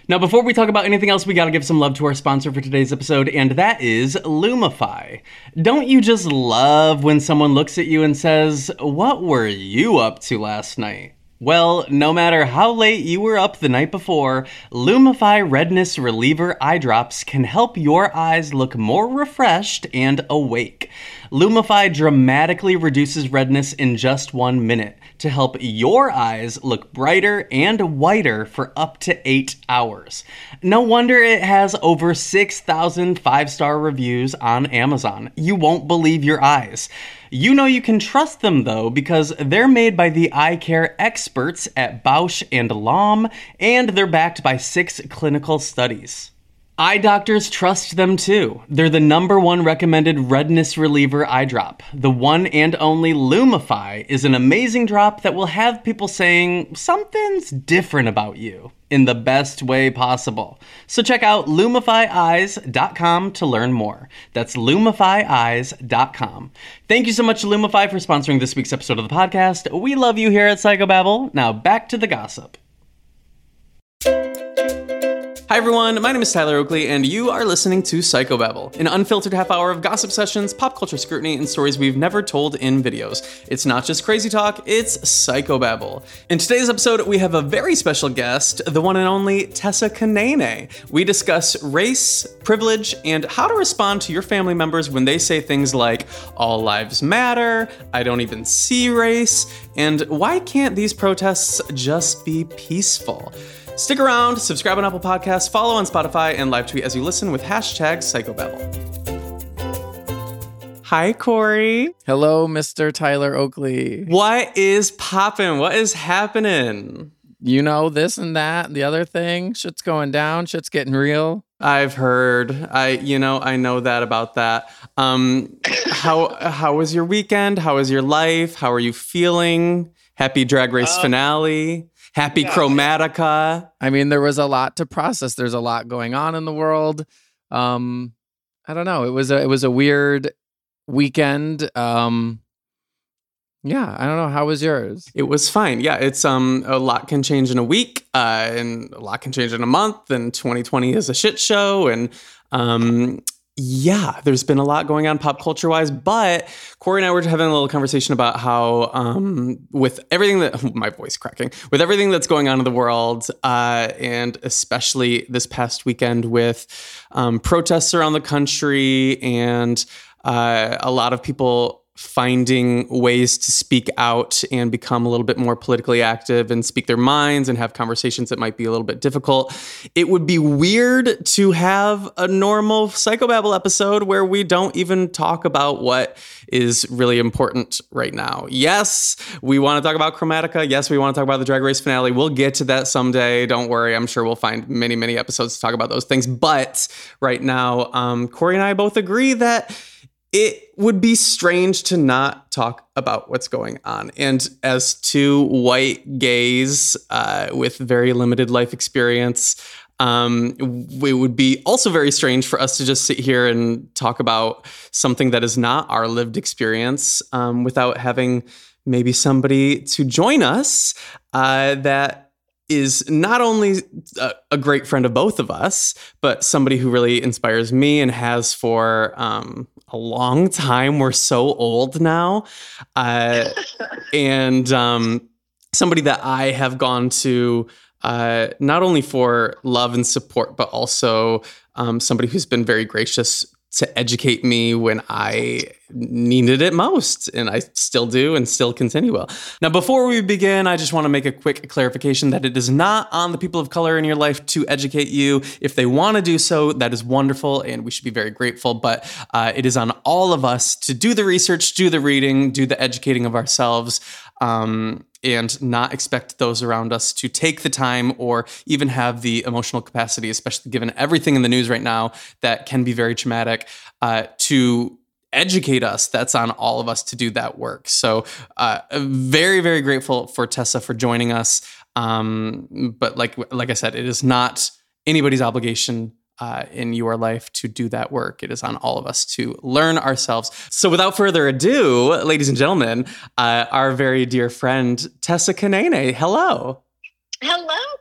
Now, before we talk about anything else, we gotta give some love to our sponsor for today's episode, and that is Lumify. Don't you just love when someone looks at you and says, "What were you up to last night?" Well, no matter how late you were up the night before, Lumify Redness Reliever Eye Drops can help your eyes look more refreshed and awake. Lumify dramatically reduces redness in just 1 minute to help your eyes look brighter and whiter for up to 8 hours. No wonder it has over 6,000 5-star reviews on Amazon. You won't believe your eyes. You know you can trust them though, because they're made by the eye care experts at Bausch & Lomb, and they're backed by 6 clinical studies. Eye doctors trust them too. They're the #1 recommended redness reliever eye drop. The one and only Lumify is an amazing drop that will have people saying something's different about you in the best way possible. So check out LumifyEyes.com to learn more. That's LumifyEyes.com. Thank you so much to Lumify for sponsoring this week's episode of the podcast. We love you here at Psychobabble. Now back to the gossip. Hi everyone, my name is Tyler Oakley, and you are listening to Psychobabble, an unfiltered half hour of gossip sessions, pop culture scrutiny, and stories we've never told in videos. It's not just crazy talk, it's Psychobabble. In today's episode, we have a very special guest, the one and only Tessa Kanene. We discuss race, privilege, and how to respond to your family members when they say things like, "All lives matter," "I don't even see race," and "Why can't these protests just be peaceful?" Stick around, subscribe on Apple Podcasts, follow on Spotify, and live tweet as you listen with #Psychobabble. Hi, Corey. Hello, Mr. Tyler Oakley. What is poppin'? What is happening? You know, this and that, and the other thing. Shit's going down. Shit's getting real. I've heard. I know that about that. How was your weekend? How was your life? How are you feeling? Happy Drag Race finale. Happy Chromatica. I mean, there was a lot to process. There's a lot going on in the world. I don't know. It was a weird weekend. Yeah, I don't know. How was yours? It was fine. Yeah, it's a lot can change in a week, and a lot can change in a month. And 2020 is a shit show, and yeah, there's been a lot going on pop culture wise, but Corey and I were having a little conversation about how, with everything that, my voice cracking, with everything that's going on in the world, and especially this past weekend with protests around the country and a lot of people finding ways to speak out and become a little bit more politically active and speak their minds and have conversations that might be a little bit difficult. It would be weird to have a normal Psychobabble episode where we don't even talk about what is really important right now. Yes, we want to talk about Chromatica. Yes, we want to talk about the Drag Race finale. We'll get to that someday. Don't worry. I'm sure we'll find many, many episodes to talk about those things. But right now, Corey and I both agree that it would be strange to not talk about what's going on. And as two white gays with very limited life experience, it would be also very strange for us to just sit here and talk about something that is not our lived experience without having maybe somebody to join us that is not only a great friend of both of us, but somebody who really inspires me and has for a long time. We're so old now. And somebody that I have gone to not only for love and support, but also somebody who's been very gracious to educate me when I needed it most. And I still do and still continue will. Now, before we begin, I just want to make a quick clarification that it is not on the people of color in your life to educate you. If they want to do so, that is wonderful and we should be very grateful. But it is on all of us to do the research, do the reading, do the educating of ourselves, and not expect those around us to take the time or even have the emotional capacity, especially given everything in the news right now that can be very traumatic, to educate us. That's on all of us to do that work. So very, very grateful for Tessa for joining us. But like I said, it is not anybody's obligation in your life to do that work. It is on all of us to learn ourselves. So without further ado, ladies and gentlemen, our very dear friend, Tessa Kanene. Hello. Hello,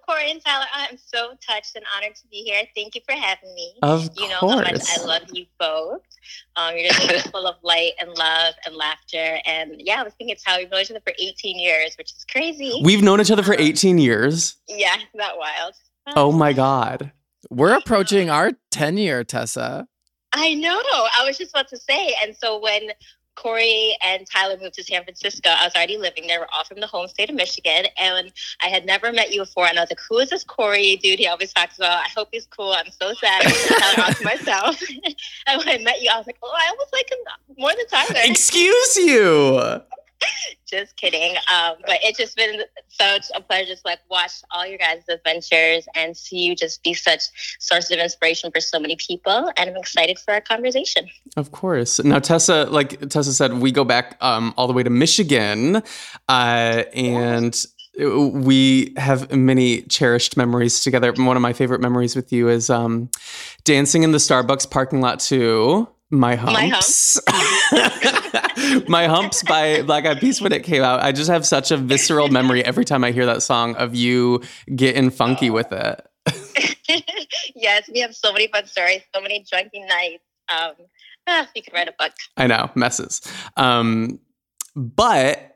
Corey and Tyler, I'm so touched and honored to be here. Thank you for having me. Of you know course. how much I love you both. You're just full of light and love and laughter. And yeah, I was thinking, Tyler, we've known each other for 18 years, which is crazy. We've known each other for 18 years? Yeah, isn't that wild? Oh my God. We're approaching our 10-year, Tessa. I know. I was just about to say. And so when Corey and Tyler moved to San Francisco, I was already living there. We're all from the home state of Michigan. And I had never met you before. And I was like, who is this Corey dude he always talks about? I hope he's cool. I'm so sad. I was Tyler to myself. And when I met you, I was like, oh, I almost like him more than Tyler. Excuse you. Just kidding. But it's just been such a pleasure to like watch all your guys' adventures and see you just be such sources of inspiration for so many people. And I'm excited for our conversation. Of course. Now, Tessa, like Tessa said, we go back all the way to Michigan, and we have many cherished memories together. One of my favorite memories with you is dancing in the Starbucks parking lot to My Humps. My Humps by Black Eyed Peas when it came out. I just have such a visceral memory every time I hear that song of you getting funky with it. Yes, we have so many fun stories, so many drinking nights. You could write a book. I know, messes. But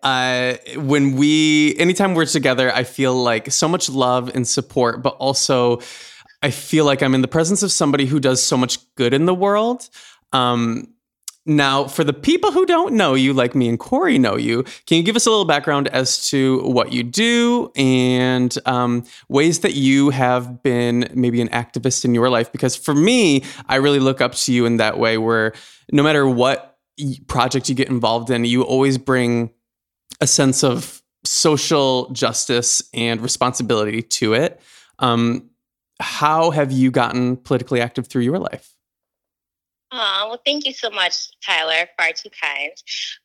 anytime we're together, I feel like so much love and support, but also I feel like I'm in the presence of somebody who does so much good in the world. Now, for the people who don't know you, like me and Corey know you, can you give us a little background as to what you do and ways that you have been maybe an activist in your life? Because for me, I really look up to you in that way where no matter what project you get involved in, you always bring a sense of social justice and responsibility to it. How have you gotten politically active through your life? Oh, well, thank you so much, Tyler. Far too kind.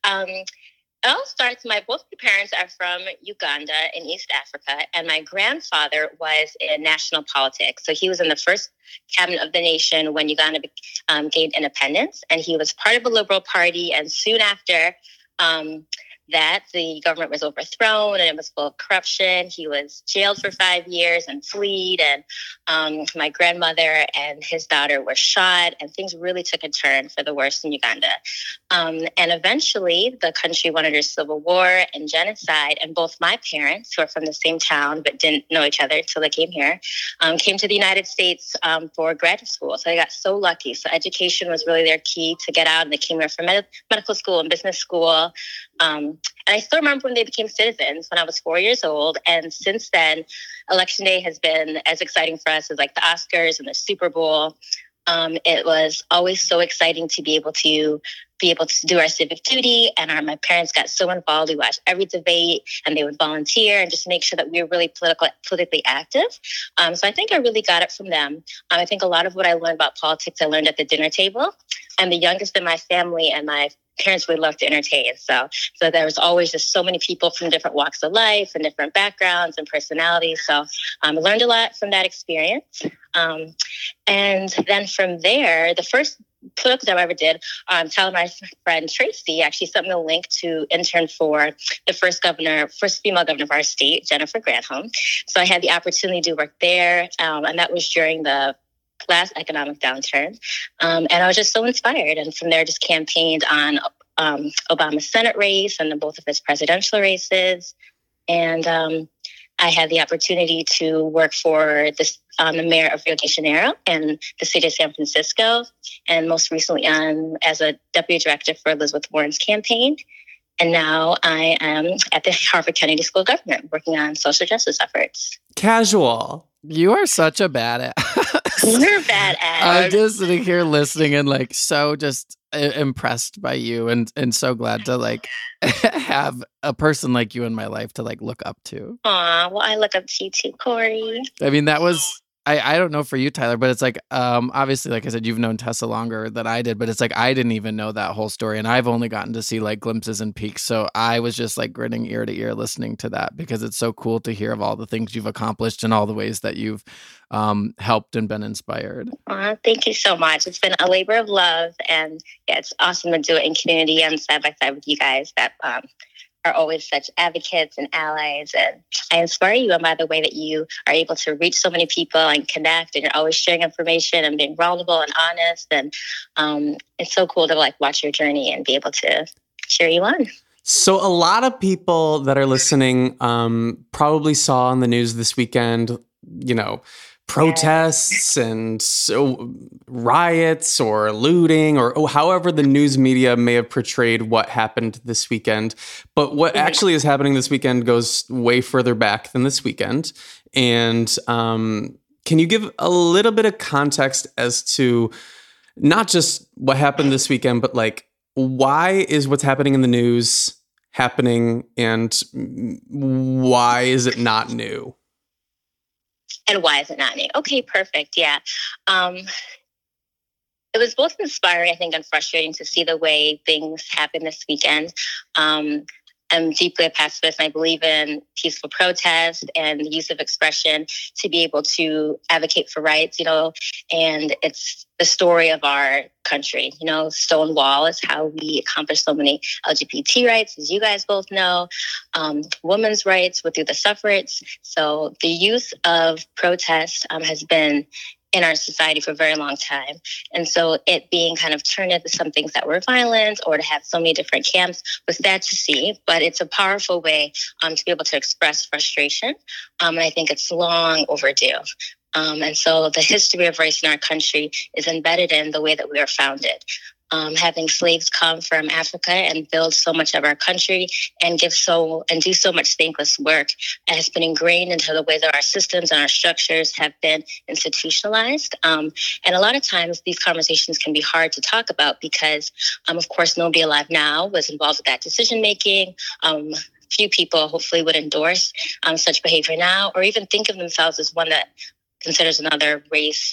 It all starts, both my parents are from Uganda in East Africa, and my grandfather was in national politics. So he was in the first cabinet of the nation when Uganda gained independence, and he was part of a liberal party. And soon after that, the government was overthrown and it was full of corruption. He was jailed for 5 years and fled. And my grandmother and his daughter were shot, and things really took a turn for the worse in Uganda. And eventually, the country went under civil war and genocide. And both my parents, who are from the same town but didn't know each other until they came here, came to the United States for graduate school. So they got so lucky. So education was really their key to get out. And they came here for medical school and business school. And I still remember when they became citizens when I was 4 years old. And since then, Election Day has been as exciting for us as like the Oscars and the Super Bowl. It was always so exciting to be able to do our civic duty. And my parents got so involved. We watched every debate and they would volunteer and just make sure that we were really politically active. So I think I really got it from them. I think a lot of what I learned about politics, I learned at the dinner table. I'm the youngest in my family, and my parents really love to entertain. So there was always just so many people from different walks of life and different backgrounds and personalities. So I learned a lot from that experience. And then from there, the first political job I ever did, telling my friend Tracy actually sent me a link to intern for the first female governor of our state, Jennifer Granholm. So I had the opportunity to work there. And that was during the last economic downturn. And I was just so inspired. And from there, just campaigned on Obama's Senate race and both of his presidential races. And I had the opportunity to work for the mayor of Rio de Janeiro and the city of San Francisco. And most recently as a deputy director for Elizabeth Warren's campaign. And now I am at the Harvard Kennedy School of Government working on social justice efforts. Casual. You are such a badass. You're a badass. I'm just sitting here listening and like so just impressed by you and so glad to like have a person like you in my life to like look up to. Aw, well, I look up to you too, Corey. I mean, that was... I don't know for you, Tyler, but it's like, obviously, like I said, you've known Tessa longer than I did, but it's like, I didn't even know that whole story. And I've only gotten to see like glimpses and peeks. So I was just like grinning ear to ear listening to that because it's so cool to hear of all the things you've accomplished and all the ways that you've helped and been inspired. Thank you so much. It's been a labor of love. And yeah, it's awesome to do it in community and side by side with you guys that are are always such advocates and allies. And I inspire you by the way that you are able to reach so many people and connect, and you're always sharing information and being vulnerable and honest. And it's so cool to like watch your journey and be able to cheer you on. So a lot of people that are listening probably saw on the news this weekend, protests and riots or looting or however the news media may have portrayed what happened this weekend. But what actually is happening this weekend goes way further back than this weekend. And can you give a little bit of context as to not just what happened this weekend, but like why is what's happening in the news happening and why is it not new? And why is it not new? Okay, perfect. Yeah. It was both inspiring, I think, and frustrating to see the way things happened this weekend. I'm deeply a pacifist, and I believe in peaceful protest and the use of expression to be able to advocate for rights, and it's the story of our country. Stonewall is how we accomplish so many LGBT rights, as you guys both know, women's rights through the suffragettes. So the use of protest has been in our society for a very long time. And so it being kind of turned into some things that were violent or to have so many different camps was sad to see, but it's a powerful way to be able to express frustration. And I think it's long overdue. And so the history of race in our country is embedded in the way that we are founded. Having slaves come from Africa and build so much of our country and do so much thankless work has been ingrained into the way that our systems and our structures have been institutionalized. And a lot of times these conversations can be hard to talk about because, of course, nobody alive now was involved with that decision making. Few people hopefully would endorse such behavior now, or even think of themselves as one that considers another race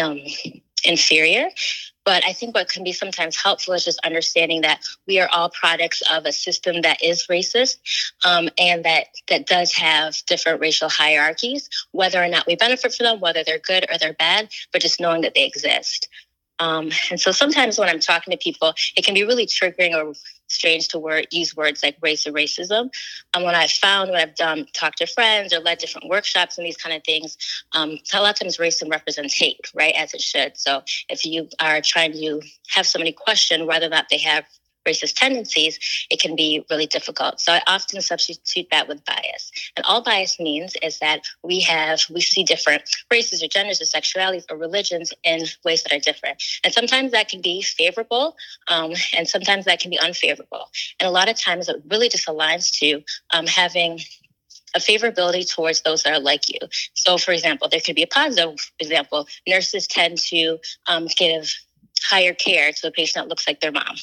inferior. But I think what can be sometimes helpful is just understanding that we are all products of a system that is racist, and that does have different racial hierarchies, whether or not we benefit from them, whether they're good or they're bad, but just knowing that they exist. And so sometimes when I'm talking to people, it can be really triggering or strange to use words like race or racism. And when I've talked to friends or led different workshops and these kind of things, a lot of times racism represents hate, right, as it should. So if you are trying to have somebody question whether or not they have racist tendencies, it can be really difficult. So I often substitute that with bias. And all bias means is that we see different races or genders or sexualities or religions in ways that are different. And sometimes that can be favorable, and sometimes that can be unfavorable. And a lot of times it really just aligns to having a favorability towards those that are like you. So, for example, there could be a positive example. Nurses tend to give higher care to a patient that looks like their mom,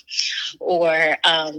or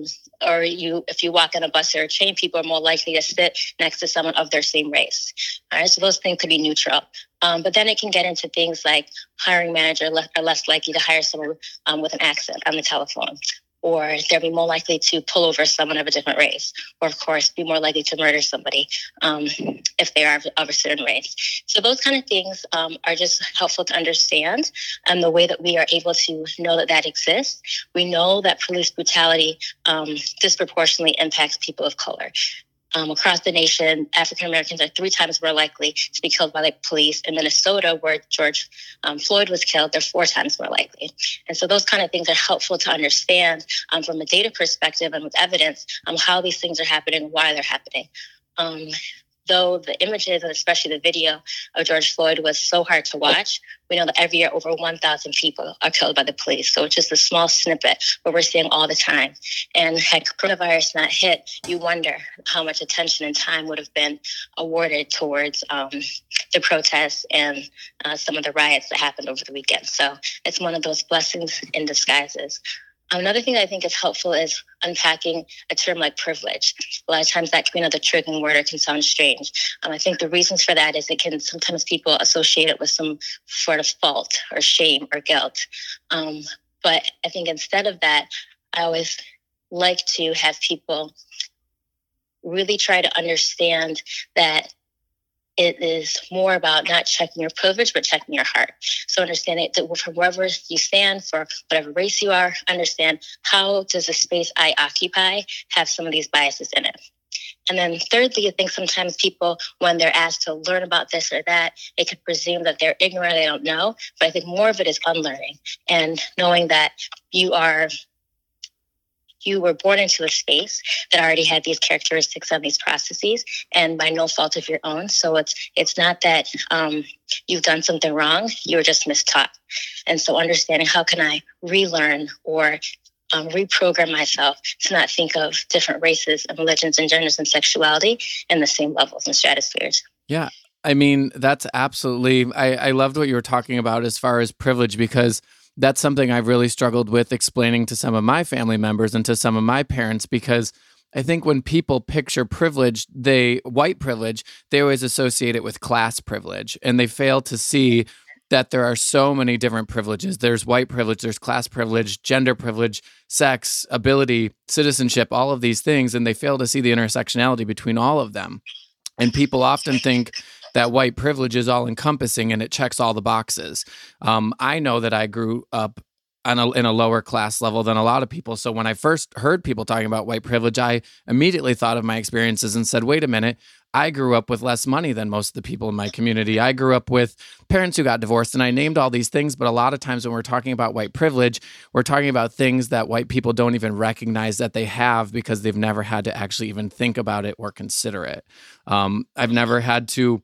if you walk on a bus or a train, people are more likely to sit next to someone of their same race. All right, so those things could be neutral. But then it can get into things like hiring manager are less likely to hire someone with an accent on the telephone, or they'll be more likely to pull over someone of a different race, or of course be more likely to murder somebody if they are of a certain race. So those kind of things are just helpful to understand, and the way that we are able to know that exists. We know that police brutality disproportionately impacts people of color. Across the nation, African Americans are 3 times more likely to be killed by the police. In Minnesota, where George Floyd was killed, they're 4 times more likely. And so those kind of things are helpful to understand from a data perspective and with evidence how these things are happening, why they're happening. Though the images and especially the video of George Floyd was so hard to watch, we know that every year over 1,000 people are killed by the police. So it's just a small snippet, but we're seeing all the time. And had coronavirus not hit, you wonder how much attention and time would have been awarded towards the protests and some of the riots that happened over the weekend. So it's one of those blessings in disguises. Another thing that I think is helpful is unpacking a term like privilege. A lot of times that can be another triggering word or can sound strange. I think the reasons for that is it can sometimes people associate it with some sort of fault or shame or guilt. But I think instead of that, I always like to have people really try to understand that it is more about not checking your privilege, but checking your heart. So understanding that from wherever you stand, for whatever race you are, understand how does the space I occupy have some of these biases in it. And then thirdly, I think sometimes people, when they're asked to learn about this or that, they could presume that they're ignorant, they don't know. But I think more of it is unlearning and knowing that you were born into a space that already had these characteristics and these processes, and by no fault of your own. So it's not that you've done something wrong, you were just mistaught. And so understanding how can I relearn or reprogram myself to not think of different races and religions and genders and sexuality in the same levels and stratospheres. Yeah. I mean, that's absolutely, I loved what you were talking about as far as privilege, because that's something I've really struggled with explaining to some of my family members and to some of my parents, because I think when people picture privilege, white privilege, they always associate it with class privilege, and they fail to see that there are so many different privileges. There's white privilege, there's class privilege, gender privilege, sex, ability, citizenship, all of these things, and they fail to see the intersectionality between all of them. And people often think that white privilege is all encompassing and it checks all the boxes. I know that I grew up in a lower class level than a lot of people. So when I first heard people talking about white privilege, I immediately thought of my experiences and said, wait a minute, I grew up with less money than most of the people in my community. I grew up with parents who got divorced, and I named all these things. But a lot of times when we're talking about white privilege, we're talking about things that white people don't even recognize that they have because they've never had to actually even think about it or consider it. I've never had to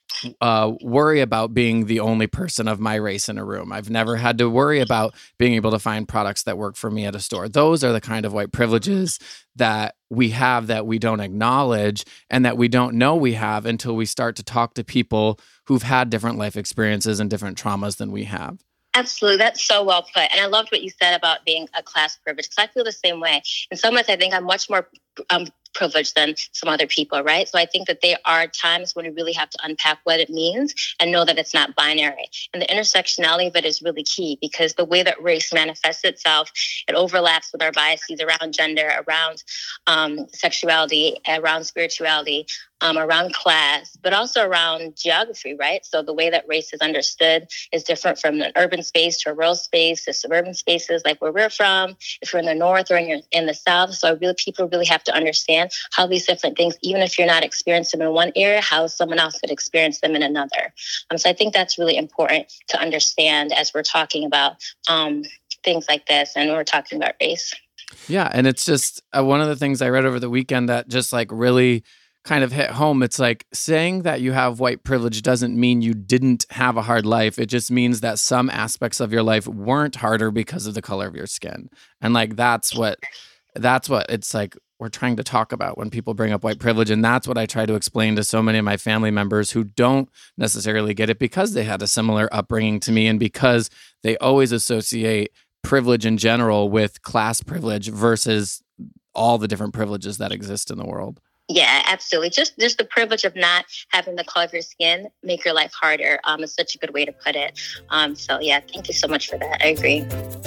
worry about being the only person of my race in a room. I've never had to worry about being able to find products that work for me at a store. Those are the kind of white privileges that we have that we don't acknowledge and that we don't know we have until we start to talk to people who've had different life experiences and different traumas than we have. Absolutely. That's so well put. And I loved what you said about being a class privilege, because I feel the same way. In some ways, I think I'm much more privileged than some other people, right? So I think that there are times when we really have to unpack what it means and know that it's not binary. And the intersectionality of it is really key, because the way that race manifests itself, it overlaps with our biases around gender, around sexuality, around spirituality, around class, but also around geography, right? So the way that race is understood is different from an urban space to a rural space to suburban spaces, like where we're from, if you're in the north or in the south. So people really have to understand how these different things, even if you're not experiencing them in one area, how someone else would experience them in another. So I think that's really important to understand as we're talking about things like this and we're talking about race. Yeah. And it's just one of the things I read over the weekend that just like really kind of hit home. It's like saying that you have white privilege doesn't mean you didn't have a hard life. It just means that some aspects of your life weren't harder because of the color of your skin. And like, that's what it's like we're trying to talk about when people bring up white privilege. And that's what I try to explain to so many of my family members who don't necessarily get it because they had a similar upbringing to me and because they always associate privilege in general with class privilege versus all the different privileges that exist in the world. Yeah, absolutely. Just the privilege of not having the color of your skin make your life harder is such a good way to put it. So yeah, thank you so much for that. I agree.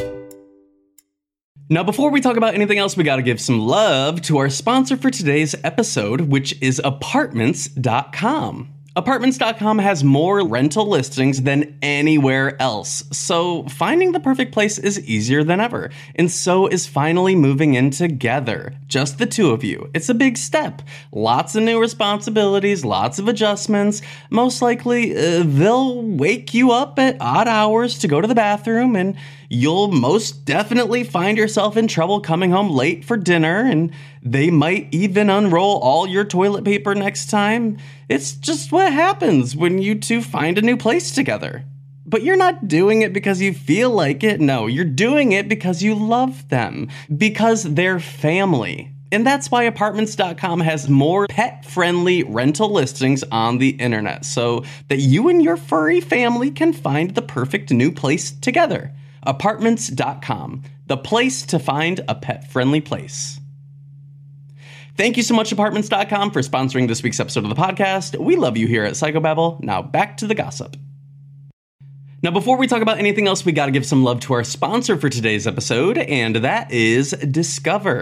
Now, before we talk about anything else, we got to give some love to our sponsor for today's episode, which is Apartments.com. Apartments.com has more rental listings than anywhere else, so finding the perfect place is easier than ever, and so is finally moving in together. Just the two of you. It's a big step. Lots of new responsibilities, lots of adjustments. Most likely, they'll wake you up at odd hours to go to the bathroom, and you'll most definitely find yourself in trouble coming home late for dinner, and they might even unroll all your toilet paper next time. It's just what happens when you two find a new place together. But you're not doing it because you feel like it. No, you're doing it because you love them, because they're family. And that's why Apartments.com has more pet-friendly rental listings on the internet, so that you and your furry family can find the perfect new place together. Apartments.com, the place to find a pet-friendly place. Thank you so much, Apartments.com, for sponsoring this week's episode of the podcast. We love you here at Psychobabble. Now back to the gossip. Now, before we talk about anything else, we got to give some love to our sponsor for today's episode, and that is Discover.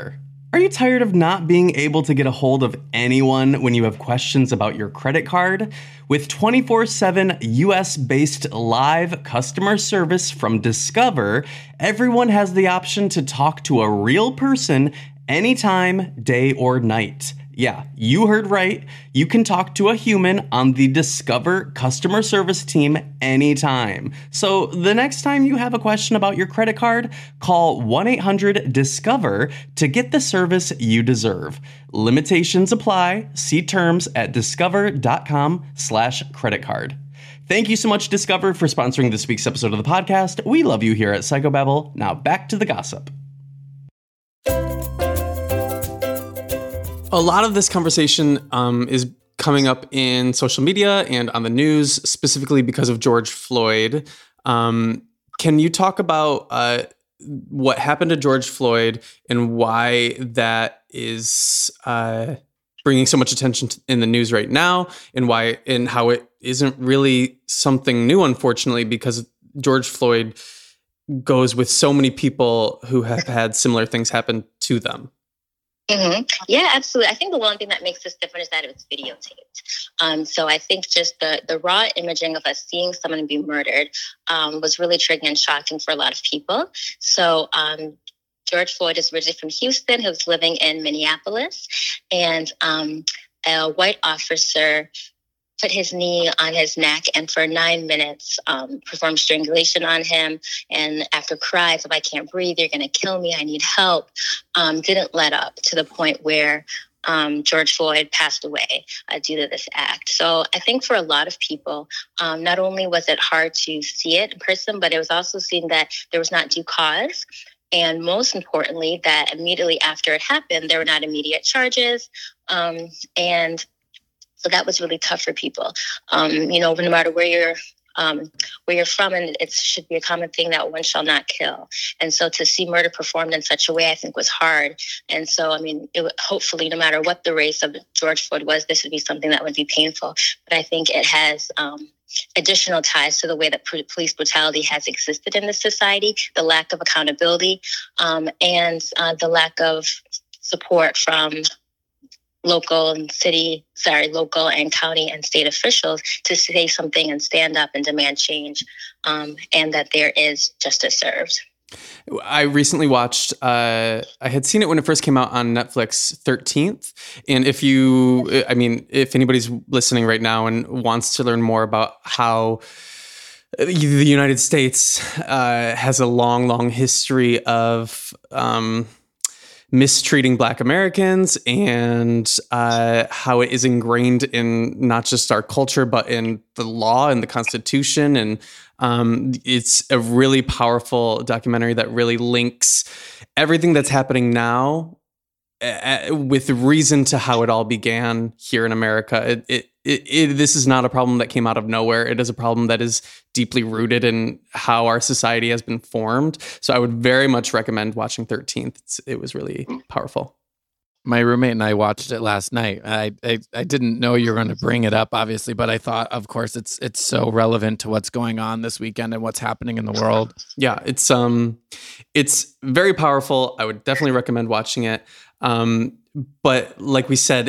Are you tired of not being able to get a hold of anyone when you have questions about your credit card? With 24/7 US-based live customer service from Discover, everyone has the option to talk to a real person anytime, day or night. Yeah, you heard right. You can talk to a human on the Discover customer service team anytime. So the next time you have a question about your credit card, call 1-800-DISCOVER to get the service you deserve. Limitations apply. See terms at discover.com/creditcard. Thank you so much, Discover, for sponsoring this week's episode of the podcast. We love you here at Psychobabble. Now back to the gossip. A lot of this conversation is coming up in social media and on the news, specifically because of George Floyd. Can you talk about what happened to George Floyd and why that is bringing so much attention in the news right now, and how it isn't really something new, unfortunately, because George Floyd goes with so many people who have had similar things happen to them? Mm-hmm. Yeah, absolutely. I think the one thing that makes this different is that it was videotaped. So I think just the raw imaging of us seeing someone be murdered was really triggering and shocking for a lot of people. So George Floyd is originally from Houston. He was living in Minneapolis, and a white officer put his knee on his neck and for 9 minutes performed strangulation on him. And after cries of, "I can't breathe, you're going to kill me, I need help," didn't let up to the point where George Floyd passed away due to this act. So I think for a lot of people, not only was it hard to see it in person, but it was also seen that there was not due cause. And most importantly, that immediately after it happened, there were not immediate charges. And so that was really tough for people. No matter where you're from, and it should be a common thing that one shall not kill. And so to see murder performed in such a way, I think was hard. And so, hopefully, no matter what the race of George Floyd was, this would be something that would be painful. But I think it has additional ties to the way that police brutality has existed in this society, the lack of accountability, and the lack of support from local and county and state officials to say something and stand up and demand change, and that there is justice served. I recently watched, I had seen it when it first came out on Netflix, 13th. And if anybody's listening right now and wants to learn more about how the United States has a long, long history of mistreating Black Americans and how it is ingrained in not just our culture, but in the law and the Constitution. And it's a really powerful documentary that really links everything that's happening now with reason to how it all began here in America. This is not a problem that came out of nowhere. It is a problem that is deeply rooted in how our society has been formed. So I would very much recommend watching 13th. It was really powerful. My roommate and I watched it last night. I didn't know you were going to bring it up, obviously, but I thought, of course, it's so relevant to what's going on this weekend and what's happening in the world. Yeah, it's very powerful. I would definitely recommend watching it. But like we said,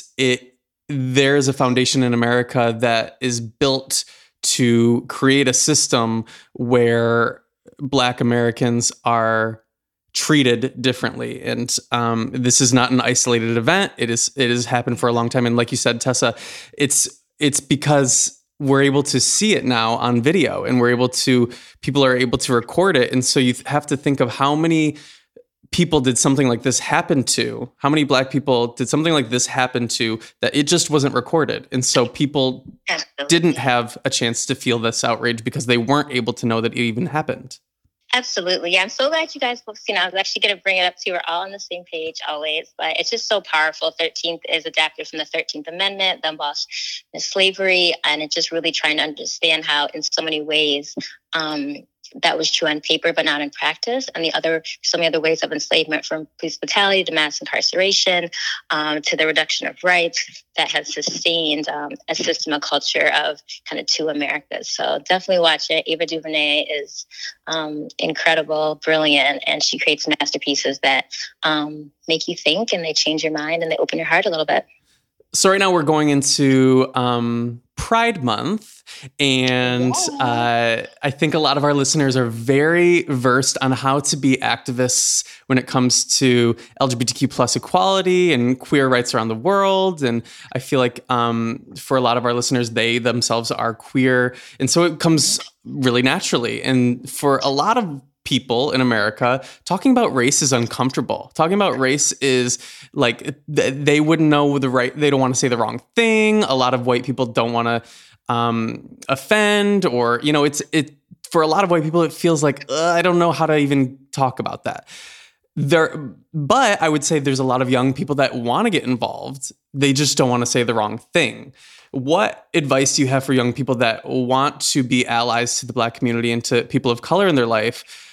there's a foundation in America that is built to create a system where Black Americans are treated differently. And this is not an isolated event. It has happened for a long time. And like you said, Tessa, it's because we're able to see it now on video, and people are able to record it. And so you have to think of how many people did something like this happen to, how many Black people did something like this happen to, that it just wasn't recorded. And so people didn't have a chance to feel this outrage because they weren't able to know that it even happened. Absolutely. Yeah, I'm so glad you guys both seen it. I was actually going to bring it up too. We're all on the same page always, but it's just so powerful. 13th is adapted from the 13th Amendment, the abolition of slavery, and it's just really trying to understand how in so many ways that was true on paper, but not in practice. And so many other ways of enslavement, from police brutality to mass incarceration, to the reduction of rights, that has sustained a system, a culture of kind of two Americas. So definitely watch it. Ava DuVernay is incredible, brilliant, and she creates masterpieces that make you think, and they change your mind, and they open your heart a little bit. So right now we're going into Pride Month, and I think a lot of our listeners are very versed on how to be activists when it comes to LGBTQ plus equality and queer rights around the world. And I feel like for a lot of our listeners, they themselves are queer, and so it comes really naturally. And for a lot of people in America, talking about race is uncomfortable. Talking about race is like they wouldn't know the right. They don't want to say the wrong thing. A lot of white people don't want to offend, or it's for a lot of white people it feels like I don't know how to even talk about that. But I would say there's a lot of young people that want to get involved. They just don't want to say the wrong thing. What advice do you have for young people that want to be allies to the Black community and to people of color in their life?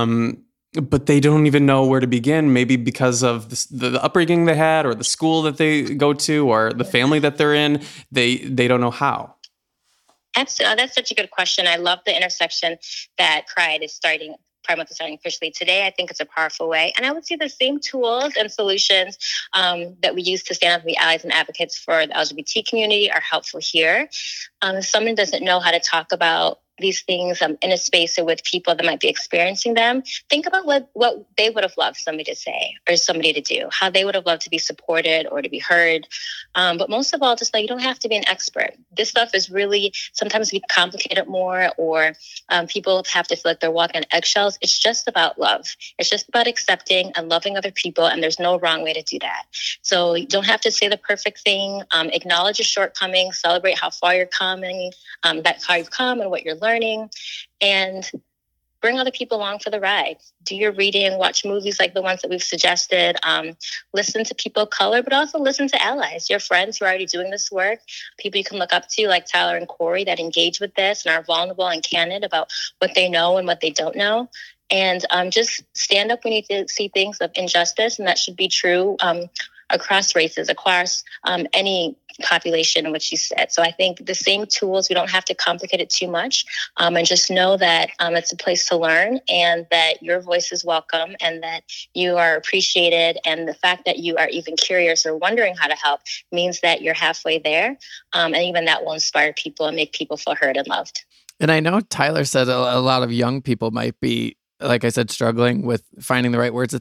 But they don't even know where to begin, maybe because of the upbringing they had, or the school that they go to, or the family that they're in. They don't know how. That's such a good question. I love the intersection that Pride Month is starting officially today. I think it's a powerful way. And I would say the same tools and solutions that we use to stand up and be allies and advocates for the LGBT community are helpful here. If someone doesn't know how to talk about these things in a space or with people that might be experiencing them, think about what they would have loved somebody to say or somebody to do, how they would have loved to be supported or to be heard. But most of all, just you don't have to be an expert. This stuff is really, sometimes we complicate it more, or people have to feel like they're walking on eggshells. It's just about love. It's just about accepting and loving other people, and there's no wrong way to do that. So you don't have to say the perfect thing. Acknowledge your shortcomings, celebrate how far you're coming, that's how you've come and what you're learning, and bring other people along for the ride. Do your reading, watch movies like the ones that we've suggested, listen to people of color, but also listen to allies, your friends who are already doing this work, people you can look up to like Tyler and Corey that engage with this and are vulnerable and candid about what they know and what they don't know. And just stand up when you see things of injustice, and that should be true across races, across any population in which you sit. So I think the same tools, we don't have to complicate it too much, and just know that it's a place to learn, and that your voice is welcome, and that you are appreciated. And the fact that you are even curious or wondering how to help means that you're halfway there. And even that will inspire people and make people feel heard and loved. And I know Tyler said a lot of young people might be, like I said, struggling with finding the right words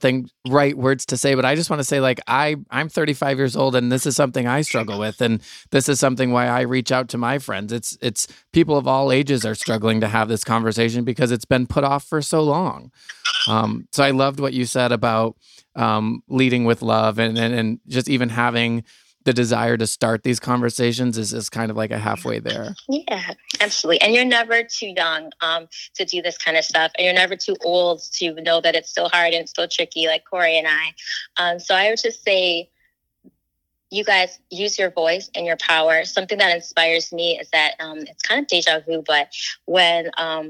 to say. But I just want to say, I'm 35 years old, and this is something I struggle with. And this is something why I reach out to my friends. It's people of all ages are struggling to have this conversation because it's been put off for so long. So I loved what you said about leading with love, and just even having the desire to start these conversations is kind of like a halfway there. Yeah, absolutely. And you're never too young to do this kind of stuff. And you're never too old to know that it's still hard and still tricky, like Corey and I. So I would just say, you guys use your voice and your power. Something that inspires me is that it's kind of deja vu, but when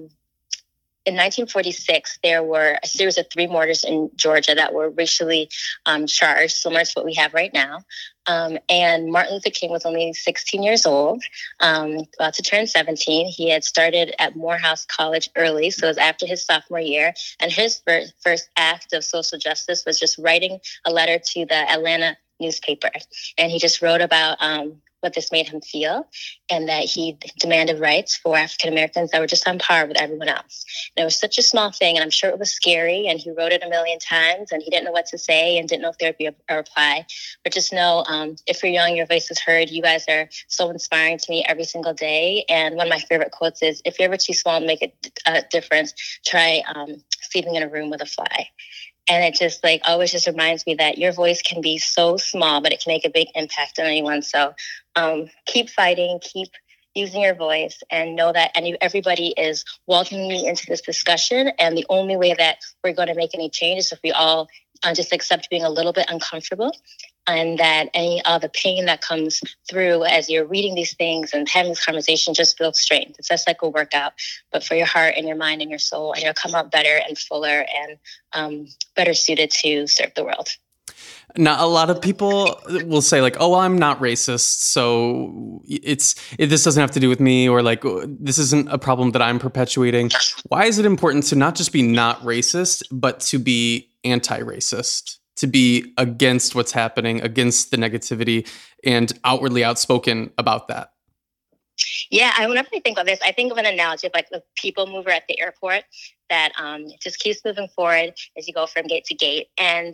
in 1946, there were a series of 3 murders in Georgia that were racially charged, similar to what we have right now. And Martin Luther King was only 16 years old, about to turn 17. He had started at Morehouse College early, so it was after his sophomore year. And his first act of social justice was just writing a letter to the Atlanta newspaper. And he just wrote about what this made him feel, and that he demanded rights for African Americans that were just on par with everyone else. And it was such a small thing, and I'm sure it was scary, and he wrote it a million times, and he didn't know what to say and didn't know if there would be a reply. But just know, if you're young, your voice is heard. You guys are so inspiring to me every single day. And one of my favorite quotes is, if you're ever too small to make a difference, try sleeping in a room with a fly. And it just always just reminds me that your voice can be so small, but it can make a big impact on anyone. So keep fighting, keep using your voice, and know that everybody is welcoming you into this discussion. And the only way that we're going to make any change is if we all just accept being a little bit uncomfortable. and that any of the pain that comes through as you're reading these things and having this conversation just builds strength. It's just like a workout, but for your heart and your mind and your soul, and you'll come out better and fuller and better suited to serve the world. Now, a lot of people will say like, "Oh, well, I'm not racist, so this doesn't have to do with me," or like, "This isn't a problem that I'm perpetuating." Why is it important to not just be not racist, but to be anti-racist, to be against what's happening, against the negativity, and outwardly outspoken about that? Yeah, whenever I think of this, I think of an analogy of like the people mover at the airport that just keeps moving forward as you go from gate to gate. And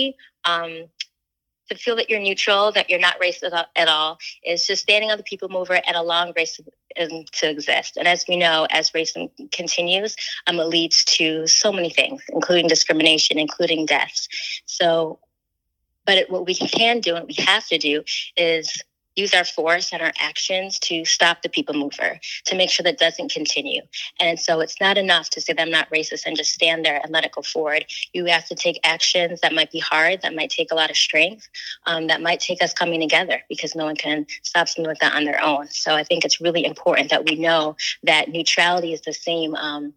to feel that you're neutral, that you're not racist at all, is just standing on the people mover and allowing racism to exist. And as we know, as racism continues, it leads to so many things, including discrimination, including deaths. So, but what we can do and we have to do is use our force and our actions to stop the people mover, to make sure that doesn't continue. And so it's not enough to say that I'm not racist and just stand there and let it go forward. You have to take actions that might be hard, that might take a lot of strength, that might take us coming together, because no one can stop something like that on their own. So I think it's really important that we know that neutrality is the same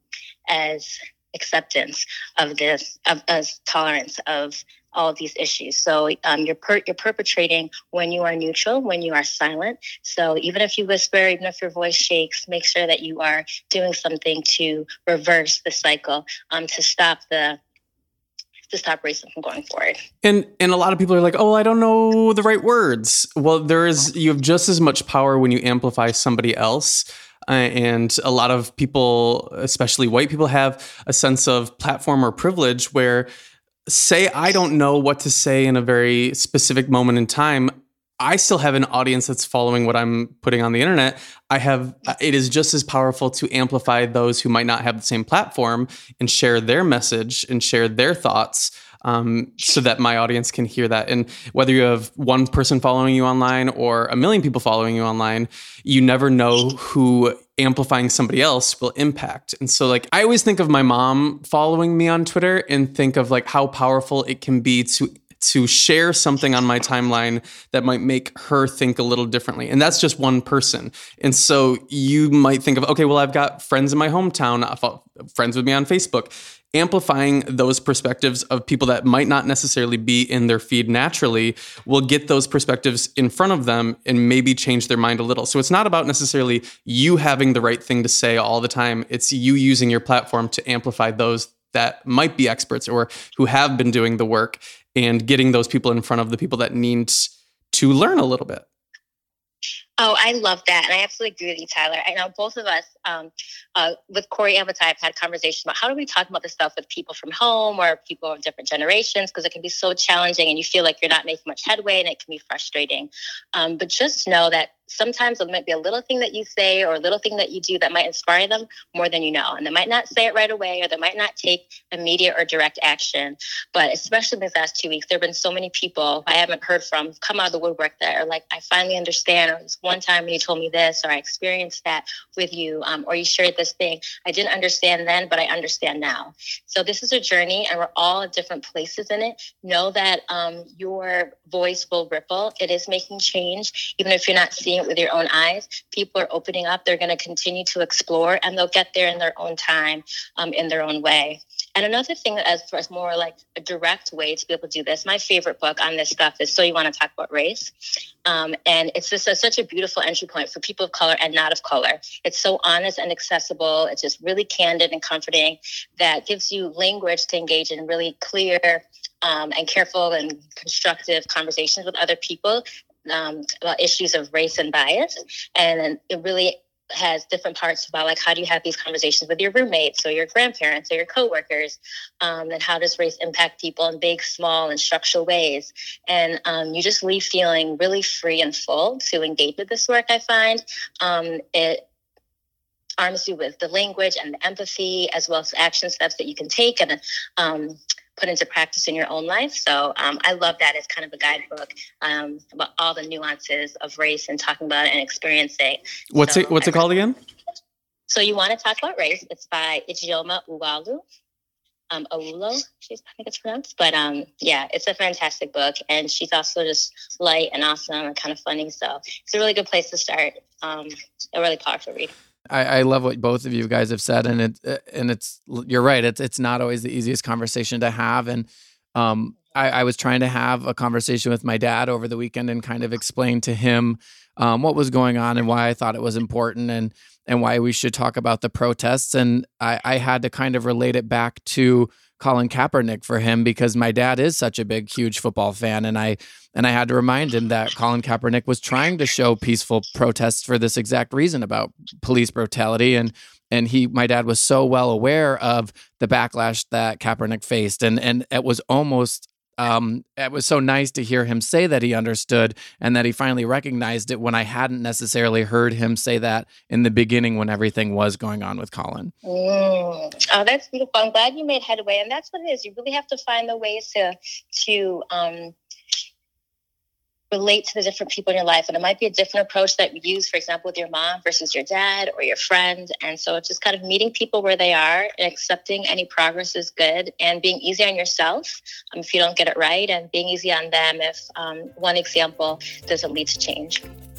as acceptance of this, as tolerance of all of these issues. So you're perpetrating when you are neutral, when you are silent. So even if you whisper, even if your voice shakes, make sure that you are doing something to reverse the cycle, to stop racism from going forward. And a lot of people are like, "Oh, I don't know the right words." Well, you have just as much power when you amplify somebody else. And a lot of people, especially white people, have a sense of platform or privilege where, say, I don't know what to say in a very specific moment in time, I still have an audience that's following what I'm putting on the internet. It is just as powerful to amplify those who might not have the same platform and share their message and share their thoughts, so that my audience can hear that. And whether you have one person following you online or a million people following you online, you never know who amplifying somebody else will impact. And so like, I always think of my mom following me on Twitter and think of like how powerful it can be to share something on my timeline that might make her think a little differently. And that's just one person. And so you might think of, okay, well, I've got friends in my hometown, friends with me on Facebook. Amplifying those perspectives of people that might not necessarily be in their feed naturally will get those perspectives in front of them and maybe change their mind a little. So it's not about necessarily you having the right thing to say all the time. It's you using your platform to amplify those that might be experts or who have been doing the work, and getting those people in front of the people that need to learn a little bit. Oh, I love that. And I absolutely agree with you, Tyler. I know both of us, with Corey Avatai, have had conversations about how do we talk about this stuff with people from home or people of different generations, because it can be so challenging and you feel like you're not making much headway and it can be frustrating. But just know that sometimes it might be a little thing that you say or a little thing that you do that might inspire them more than you know. And they might not say it right away, or they might not take immediate or direct action. But especially in these last 2 weeks, there have been so many people I haven't heard from come out of the woodwork that are like, I finally understand, or this one time when you told me this, or I experienced that with you, or you shared this thing. I didn't understand then, but I understand now. So this is a journey and we're all at different places in it. Know that your voice will ripple. It is making change, even if you're not seeing it with your own eyes. People are opening up. They're going to continue to explore, and they'll get there in their own time, in their own way. And another thing that, as far as more like a direct way to be able to do this, my favorite book on this stuff is So You Want to Talk About Race? And it's just such a beautiful entry point for people of color and not of color. It's so honest and accessible. It's just really candid and comforting, that gives you language to engage in really clear and careful and constructive conversations with other people about issues of race and bias. And it really has different parts about like, how do you have these conversations with your roommates or your grandparents or your coworkers, and how does race impact people in big, small, and structural ways. And you just leave feeling really free and full to engage with this work. I find it arms you with the language and the empathy, as well as action steps that you can take and put into practice in your own life. So I love that as kind of a guidebook about all the nuances of race and talking about it and experiencing. What's it called again? So You Want to Talk About Race. It's by Ijeoma Uwalu. Oulo, I think it's pronounced. But yeah, it's a fantastic book. And she's also just light and awesome and kind of funny. So it's a really good place to start. A really powerful read. I love what both of you guys have said, and it's you're right. It's not always the easiest conversation to have, and I was trying to have a conversation with my dad over the weekend and kind of explain to him what was going on and why I thought it was important and why we should talk about the protests, and I had to kind of relate it back to Colin Kaepernick for him because my dad is such a big, huge football fan, and I had to remind him that Colin Kaepernick was trying to show peaceful protests for this exact reason about police brutality, and my dad was so well aware of the backlash that Kaepernick faced, and it was almost it was so nice to hear him say that he understood and that he finally recognized it when I hadn't necessarily heard him say that in the beginning when everything was going on with Colin. Oh, that's beautiful. I'm glad you made headway. And that's what it is. You really have to find the ways to relate to the different people in your life. And it might be a different approach that you use, for example, with your mom versus your dad or your friend. And so it's just kind of meeting people where they are and accepting any progress is good and being easy on yourself if you don't get it right, and being easy on them if one example doesn't lead to change.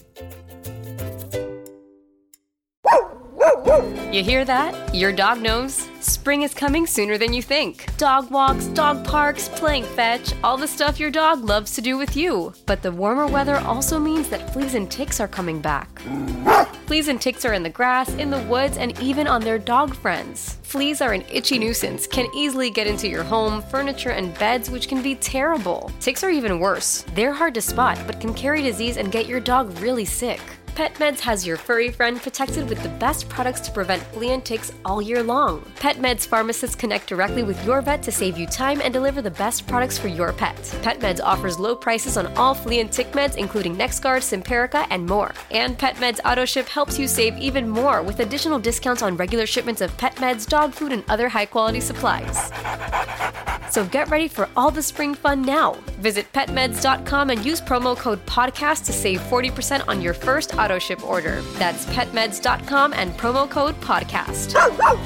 You hear that? Your dog knows. Spring is coming sooner than you think. Dog walks, dog parks, playing fetch, all the stuff your dog loves to do with you. But the warmer weather also means that fleas and ticks are coming back. Fleas and ticks are in the grass, in the woods, and even on their dog friends. Fleas are an itchy nuisance, can easily get into your home, furniture, and beds, which can be terrible. Ticks are even worse. They're hard to spot, but can carry disease and get your dog really sick. PetMeds has your furry friend protected with the best products to prevent flea and ticks all year long. PetMeds pharmacists connect directly with your vet to save you time and deliver the best products for your pet. PetMeds offers low prices on all flea and tick meds, including NexGard, Simparica, and more. And PetMeds AutoShip helps you save even more with additional discounts on regular shipments of pet meds, dog food, and other high-quality supplies. So get ready for all the spring fun now. Visit petmeds.com and use promo code PODCAST to save 40% on your first AutoShip order. That's petmeds.com and promo code PODCAST.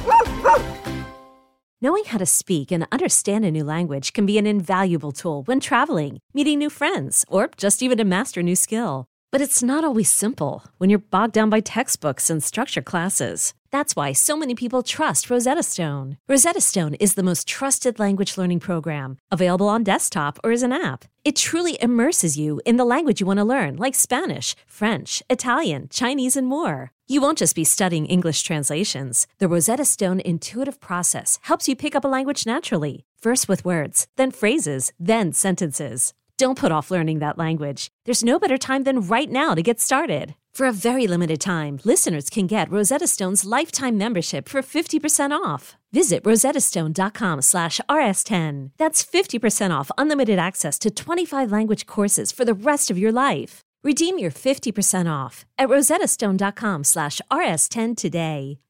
Knowing how to speak and understand a new language can be an invaluable tool when traveling, meeting new friends, or just even to master a new skill. But it's not always simple when you're bogged down by textbooks and structured classes. That's why so many people trust Rosetta Stone. Rosetta Stone is the most trusted language learning program, available on desktop or as an app. It truly immerses you in the language you want to learn, like Spanish, French, Italian, Chinese, and more. You won't just be studying English translations. The Rosetta Stone intuitive process helps you pick up a language naturally, first with words, then phrases, then sentences. Don't put off learning that language. There's no better time than right now to get started. For a very limited time, listeners can get Rosetta Stone's lifetime membership for 50% off. Visit rosettastone.com/rs10. That's 50% off unlimited access to 25 language courses for the rest of your life. Redeem your 50% off at rosettastone.com/rs10 today.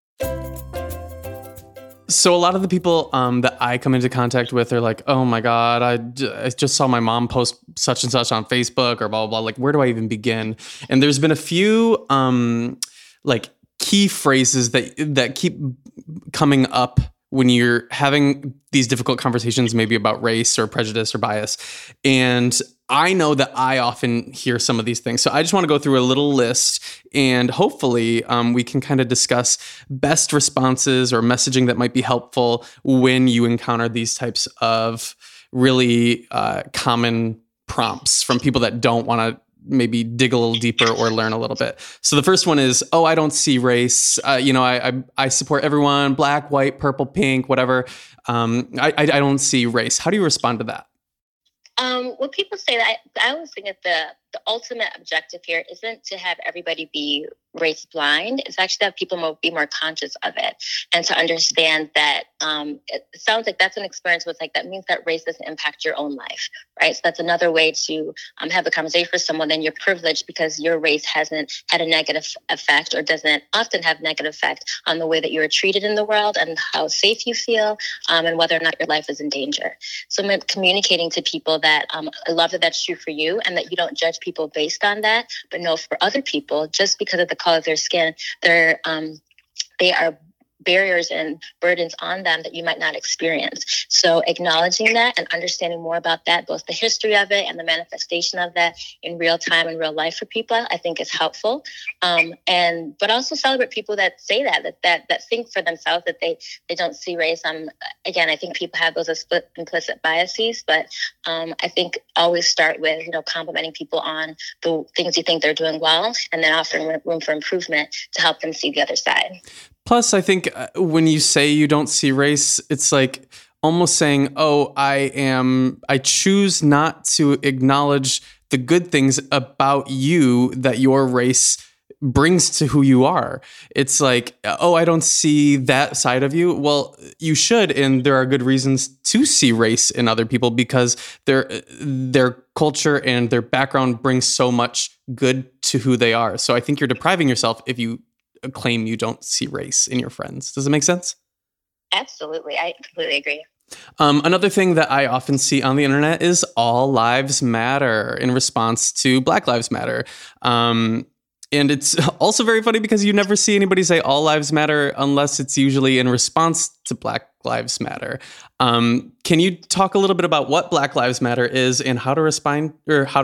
So a lot of the people that I come into contact with are like, oh my God, I just saw my mom post such and such on Facebook or blah, blah, blah. Like, where do I even begin? And there's been a few like key phrases that keep coming up when you're having these difficult conversations, maybe about race or prejudice or bias. And I know that I often hear some of these things. So I just want to go through a little list and hopefully we can kind of discuss best responses or messaging that might be helpful when you encounter these types of really common prompts from people that don't want to maybe dig a little deeper or learn a little bit. So the first one is, oh, I don't see race. I support everyone, black, white, purple, pink, whatever. I don't see race. How do you respond to that? When people say that, I always think that the ultimate objective here isn't to have everybody be race blind. It's actually to have people be more conscious of it and to understand that it sounds like that's an experience with that means that race doesn't impact your own life, right? So that's another way to have a conversation with someone. Then you're privileged because your race hasn't had a negative effect or doesn't often have negative effect on the way that you're treated in the world and how safe you feel and whether or not your life is in danger. So I'm communicating to people that I love that that's true for you and that you don't judge people based on that, but no, for other people, just because of the color of their skin, they are barriers and burdens on them that you might not experience. So acknowledging that and understanding more about that, both the history of it and the manifestation of that in real time and real life for people, I think is helpful. But also celebrate people that say that think for themselves, that they don't see race. Again, I think people have those implicit biases, but I think always start with, complimenting people on the things you think they're doing well, and then offering room for improvement to help them see the other side. Plus, I think when you say you don't see race, it's like almost saying, oh, I choose not to acknowledge the good things about you that your race brings to who you are. It's like, oh, I don't see that side of you. Well, you should, and there are good reasons to see race in other people because their culture and their background brings so much good to who they are. So I think you're depriving yourself if you claim you don't see race in your friends. Does it make sense? Absolutely. I completely agree. Another thing that I often see on the internet is all lives matter in response to Black Lives Matter. And it's also very funny because you never see anybody say all lives matter unless it's usually in response to Black Lives Matter. Can you talk a little bit about what Black Lives Matter is and how to respond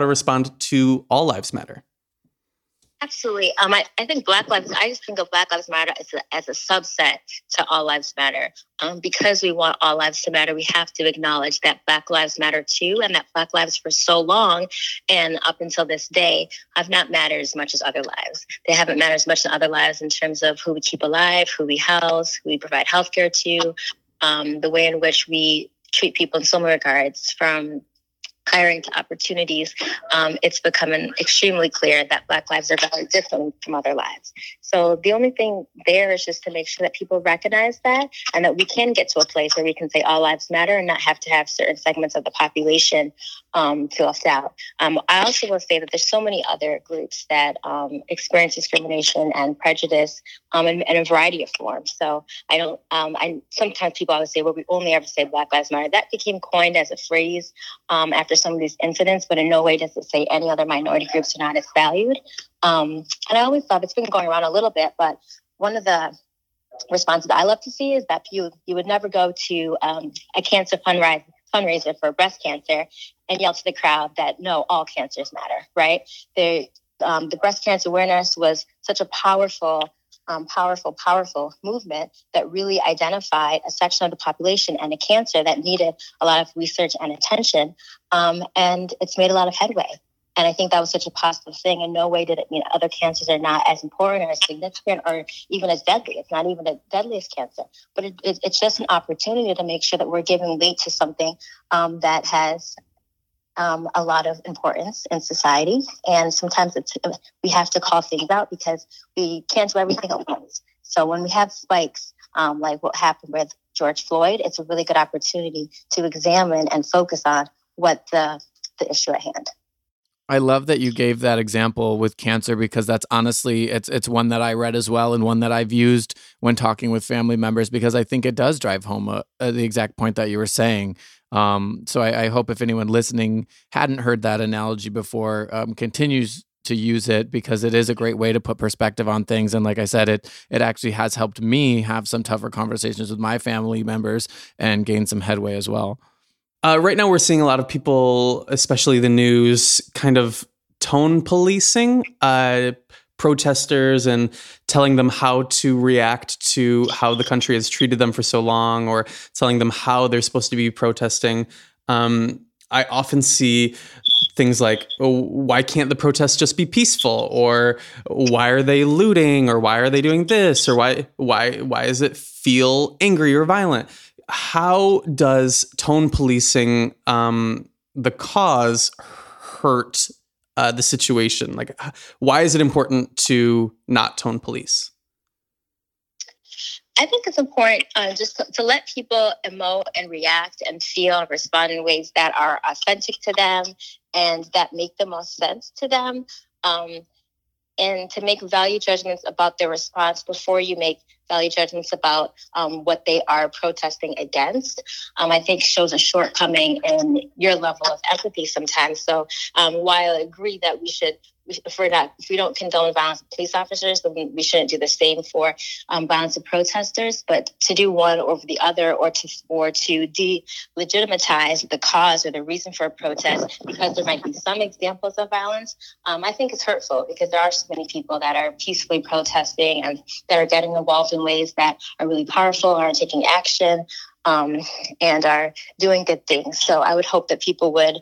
to all lives matter? Absolutely. I think I just think of Black Lives Matter as a subset to All Lives Matter. Because we want all lives to matter, we have to acknowledge that Black Lives matter too, and that Black lives for so long and up until this day have not mattered as much as other lives. They haven't mattered as much as other lives in terms of who we keep alive, who we house, who we provide healthcare to, the way in which we treat people in so many regards, from hiring to opportunities. It's becoming extremely clear that Black lives are very different from other lives. So the only thing there is just to make sure that people recognize that, and that we can get to a place where we can say all lives matter and not have to have certain segments of the population feel left out. I also will say that there's so many other groups that experience discrimination and prejudice in a variety of forms. So sometimes people always say, well, we only ever say Black Lives Matter. That became coined as a phrase after some of these incidents, but in no way does it say any other minority groups are not as valued. And I always thought, it's been going around a little bit, but one of the responses I love to see is that you would never go to a cancer fundraiser for breast cancer and yell to the crowd that, no, all cancers matter, right? The breast cancer awareness was such a powerful movement that really identified a section of the population and a cancer that needed a lot of research and attention. And it's made a lot of headway. And I think that was such a positive thing. In no way did it mean other cancers are not as important or as significant or even as deadly. It's not even the deadliest cancer. But it's just an opportunity to make sure that we're giving weight to something that has a lot of importance in society. And sometimes we have to call things out because we can't do everything at once. So when we have spikes, like what happened with George Floyd, it's a really good opportunity to examine and focus on what the issue at hand. I love that you gave that example with cancer because that's honestly, it's one that I read as well and one that I've used when talking with family members because I think it does drive home the exact point that you were saying. So I hope if anyone listening hadn't heard that analogy before, continues to use it because it is a great way to put perspective on things. And like I said, it actually has helped me have some tougher conversations with my family members and gain some headway as well. Right now, we're seeing a lot of people, especially the news, kind of tone policing protesters and telling them how to react to how the country has treated them for so long, or telling them how they're supposed to be protesting. I often see things like, oh, why can't the protests just be peaceful? Or why are they looting? Or why are they doing this? Or why does it feel angry or violent? How does tone policing the cause hurt the situation? Like, why is it important to not tone police? I think it's important just to let people emote and react and feel and respond in ways that are authentic to them and that make the most sense to them. And to make value judgments about their response before you make value judgments about what they are protesting against, I think shows a shortcoming in your level of empathy sometimes. So while I agree that we should if we don't condone violence with police officers, then we shouldn't do the same for violence with protesters. But to do one over the other, or to delegitimize the cause or the reason for a protest because there might be some examples of violence, I think it's hurtful, because there are so many people that are peacefully protesting and that are getting involved in ways that are really powerful, are taking action, and are doing good things. So I would hope that people would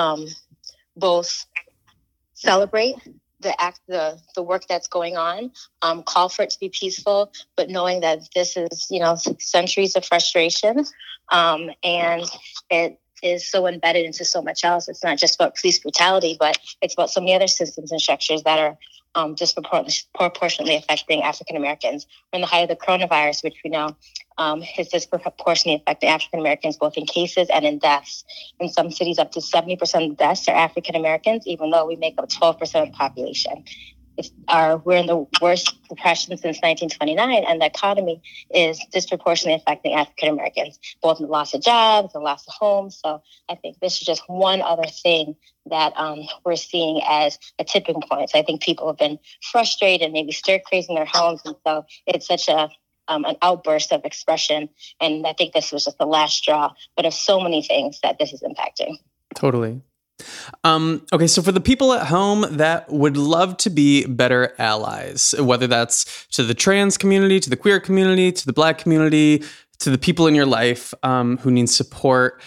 both celebrate the work that's going on, call for it to be peaceful, but knowing that this is, centuries of frustration, and it is so embedded into so much else. It's not just about police brutality, but it's about so many other systems and structures that are disproportionately affecting African Americans. We're in the height of the coronavirus, which we know is disproportionately affecting African Americans, both in cases and in deaths. In some cities, up to 70% of deaths are African Americans, even though we make up 12% of the population. We're in the worst depression since 1929, and the economy is disproportionately affecting African Americans, both in the loss of jobs and loss of homes. So I think this is just one other thing that we're seeing as a tipping point. So I think people have been frustrated, maybe stir crazy in their homes, and so it's such an outburst of expression. And I think this was just the last straw, but of so many things that this is impacting. Totally. Okay, so for the people at home that would love to be better allies, whether that's to the trans community, to the queer community, to the Black community, to the people in your life who need support,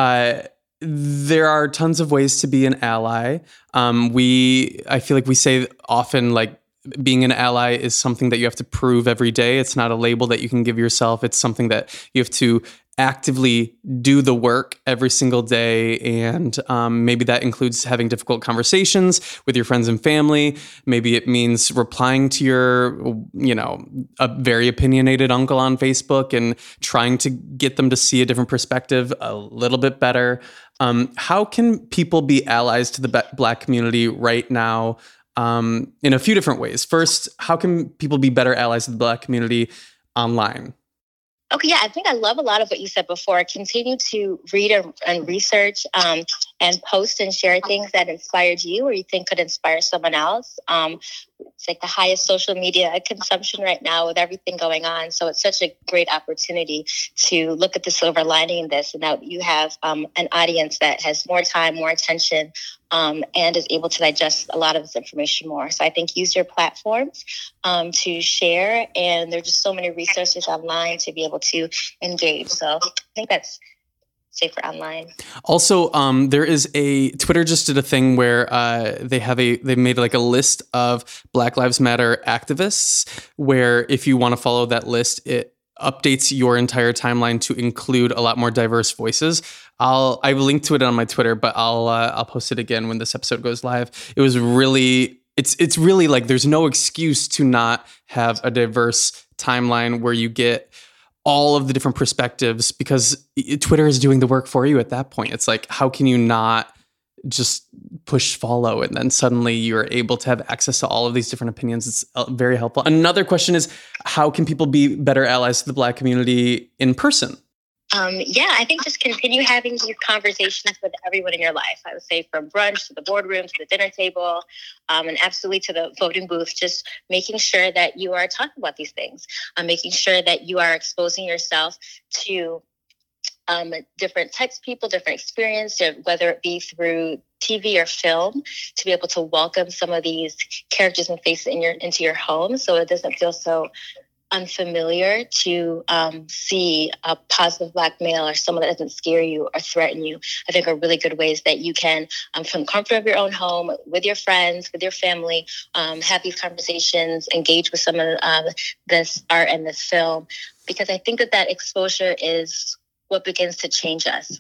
there are tons of ways to be an ally. I feel like we say often, like, being an ally is something that you have to prove every day. It's not a label that you can give yourself. It's something that you have to actively do the work every single day. And maybe that includes having difficult conversations with your friends and family. Maybe it means replying to your, a very opinionated uncle on Facebook and trying to get them to see a different perspective a little bit better. How can people be allies to the Black community right now? In a few different ways. First, how can people be better allies to the Black community online? Okay, yeah, I think I love a lot of what you said before. Continue to read and research and post and share things that inspired you or you think could inspire someone else. It's like the highest social media consumption right now with everything going on. So it's such a great opportunity to look at the silver lining in this. And now you have an audience that has more time, more attention, and is able to digest a lot of this information more. So I think use your platforms to share. And there's just so many resources online to be able to engage. So I think that's safer online. Also, there is Twitter just did a thing where they made like a list of Black Lives Matter activists, where if you want to follow that list, it updates your entire timeline to include a lot more diverse voices. I've linked to it on my Twitter, but I'll post it again when this episode goes live. It was really, it's really like there's no excuse to not have a diverse timeline where you get all of the different perspectives, because Twitter is doing the work for you at that point. It's like, how can you not just push follow and then suddenly you're able to have access to all of these different opinions? It's very helpful. Another question is, how can people be better allies to the Black community in person? I think just continue having these conversations with everyone in your life. I would say from brunch to the boardroom to the dinner table, and absolutely to the voting booth, just making sure that you are talking about these things, making sure that you are exposing yourself to different types of people, different experience, whether it be through TV or film, to be able to welcome some of these characters and faces into your home, so it doesn't feel so unfamiliar, to see a positive Black male or someone that doesn't scare you or threaten you. I think are really good ways that you can, from the comfort of your own home, with your friends, with your family, have these conversations, engage with some of this art and this film, because I think that exposure is what begins to change us.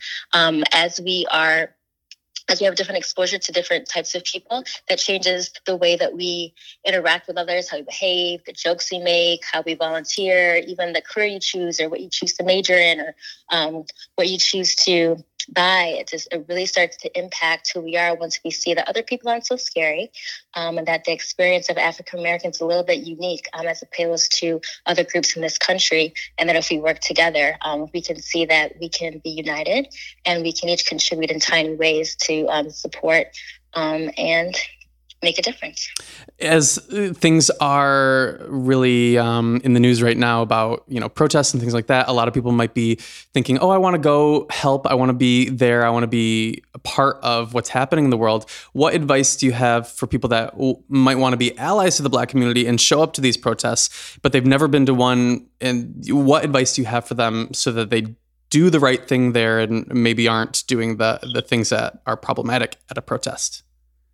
As we have different exposure to different types of people, that changes the way that we interact with others, how we behave, the jokes we make, how we volunteer, even the career you choose or what you choose to major in, or what you choose to buy. It really starts to impact who we are once we see that other people aren't so scary, and that the experience of African Americans is a little bit unique as opposed to other groups in this country. And that if we work together, we can see that we can be united and we can each contribute in tiny ways to support and make a difference. As things are really in the news right now about, protests and things like that, a lot of people might be thinking, oh, I want to go help. I want to be there. I want to be a part of what's happening in the world. What advice do you have for people that might want to be allies to the Black community and show up to these protests, but they've never been to one? And what advice do you have for them so that they do the right thing there and maybe aren't doing the things that are problematic at a protest?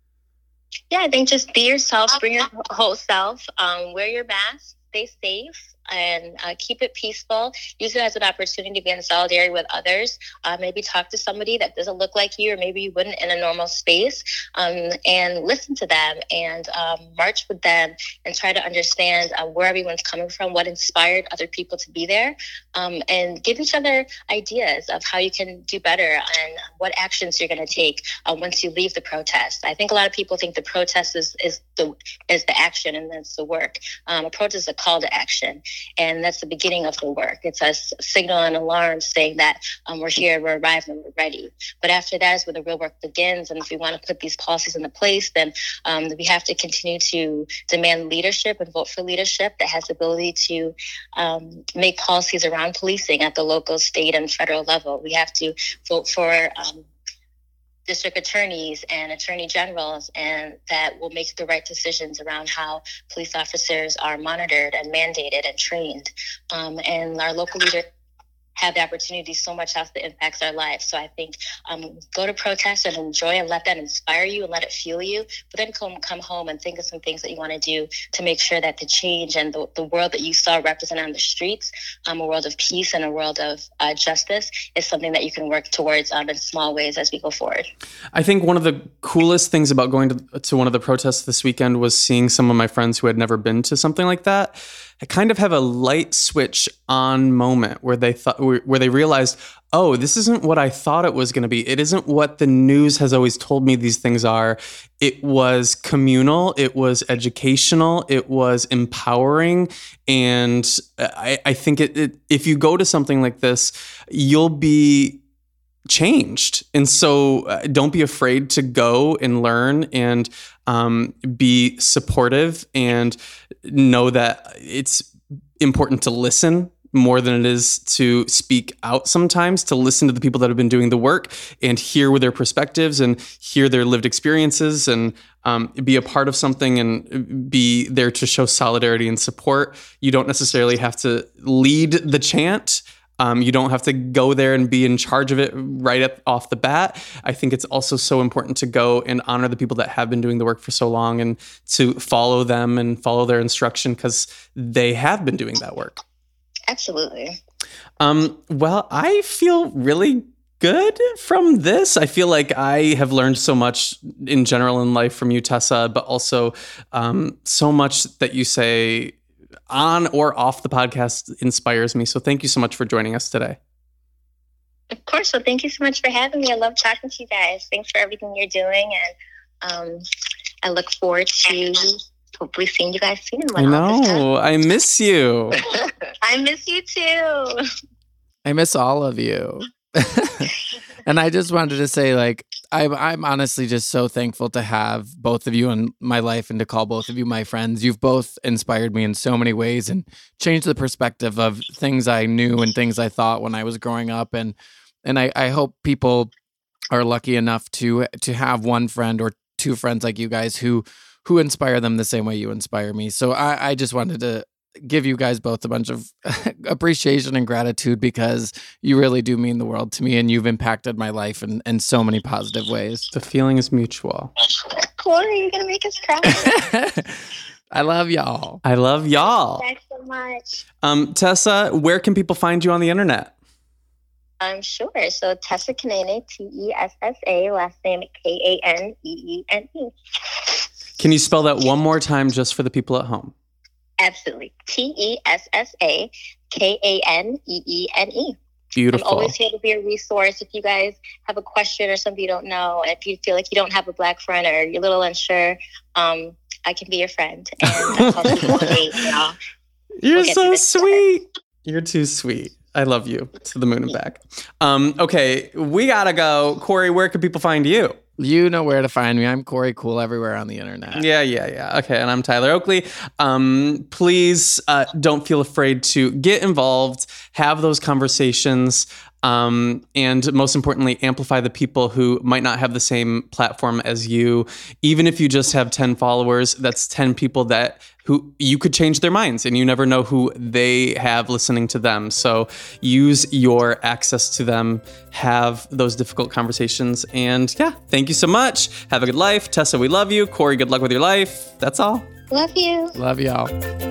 Yeah, I think just be yourself, bring your whole self, wear your mask, stay safe, and keep it peaceful. Use it as an opportunity to be in solidarity with others. Maybe talk to somebody that doesn't look like you, or maybe you wouldn't in a normal space, and listen to them and march with them and try to understand where everyone's coming from, what inspired other people to be there, and give each other ideas of how you can do better and what actions you're going to take once you leave the protest. I think a lot of people think the protest is the action and that's the work. A protest is a call to action. And that's the beginning of the work. It's a signal and alarm saying that we're here, we're arrived, and we're ready. But after that is where the real work begins. And if we want to put these policies into place, then we have to continue to demand leadership and vote for leadership that has the ability to make policies around policing at the local, state, and federal level. We have to vote for district attorneys and attorney generals, and that will make the right decisions around how police officers are monitored and mandated and trained. And our local leaders have the opportunity so much else that impacts our lives. So I think go to protest and enjoy and let that inspire you and let it fuel you, but then come home and think of some things that you want to do to make sure that the change and the world that you saw represented on the streets, a world of peace and a world of justice, is something that you can work towards in small ways as we go forward. I think one of the coolest things about going to one of the protests this weekend was seeing some of my friends who had never been to something like that. I kind of have a light switch on moment where they realized, oh, this isn't what I thought it was going to be. It isn't what the news has always told me these things are. It was communal. It was educational. It was empowering. And I think if you go to something like this, you'll be changed. And so don't be afraid to go and learn and be supportive, and know that it's important to listen more than it is to speak out sometimes, to listen to the people that have been doing the work and hear their perspectives and hear their lived experiences, and be a part of something and be there to show solidarity and support. You don't necessarily have to lead the chant. You don't have to go there and be in charge of it right off the bat. I think it's also so important to go and honor the people that have been doing the work for so long and to follow them and follow their instruction, because they have been doing that work. Absolutely. Well, I feel really good from this. I feel like I have learned so much in general in life from you, Tessa, but also so much that you say on or off the podcast inspires me. So thank you so much for joining us today. Of course. Well, thank you so much for having me. I love talking to you guys. Thanks for everything you're doing. And I look forward to hopefully seeing you guys soon. I know. I miss you. I miss you too. I miss all of you. And I just wanted to say, like, I'm honestly just so thankful to have both of you in my life and to call both of you my friends. You've both inspired me in so many ways and changed the perspective of things I knew and things I thought when I was growing up. And I hope people are lucky enough to have one friend or two friends like you guys who inspire them the same way you inspire me. So I just wanted to give you guys both a bunch of appreciation and gratitude, because you really do mean the world to me and you've impacted my life in so many positive ways. The feeling is mutual. Corey, you're going to make us cry. I love y'all. I love y'all. Thanks so much. Tessa, where can people find you on the internet? Sure. So Tessa Kanene, Tessa, last name Kaneene. Can you spell that one more time just for the people at home? Absolutely. Tessa Kanene. Beautiful. I'm always here to be a resource. If you guys have a question or something you don't know, if you feel like you don't have a Black friend or you're a little unsure, I can be your friend. And You're so sweet. You're too sweet. I love you to the moon and back. Okay, we gotta go. Corey, where can people find you? You know where to find me. I'm Corey Cool everywhere on the internet. Yeah. Okay, and I'm Tyler Oakley. Please don't feel afraid to get involved, have those conversations, and most importantly, amplify the people who might not have the same platform as you. Even if you just have 10 followers, that's 10 people who you could change their minds, and you never know who they have listening to them. So use your access to them, have those difficult conversations, and yeah, thank you so much. Have a good life. Tessa, we love you. Corey, good luck with your life. That's all. Love you. Love y'all.